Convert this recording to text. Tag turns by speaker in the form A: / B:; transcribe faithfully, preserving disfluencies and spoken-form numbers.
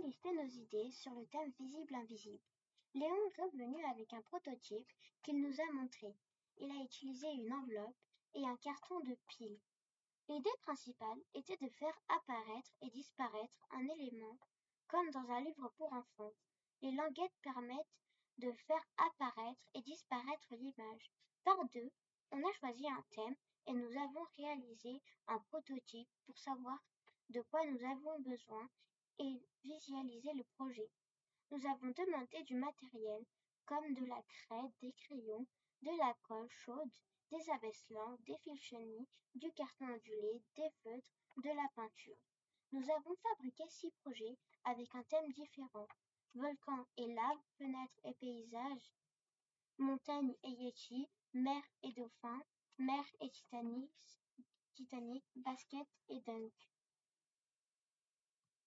A: listé nos idées sur le thème visible-invisible. Léon est revenu avec un prototype qu'il nous a montré. Il a utilisé une enveloppe et un carton de pile. L'idée principale était de faire apparaître et disparaître un élément, comme dans un livre pour enfants. Les languettes permettent de faire apparaître et disparaître l'image. Par deux, on a choisi un thème et nous avons réalisé un prototype pour savoir de quoi nous avons besoin et visualiser le projet. Nous avons demandé du matériel comme de la craie, des crayons, de la colle chaude, des abaisse-lents, des fils chenilles, du carton ondulé, des feutres, de la peinture. Nous avons fabriqué six projets avec un thème différent. Volcan et lave, fenêtres et paysages, montagne et yéti, mer et dauphin, mer et Titanic, Titanic, basket et dunk.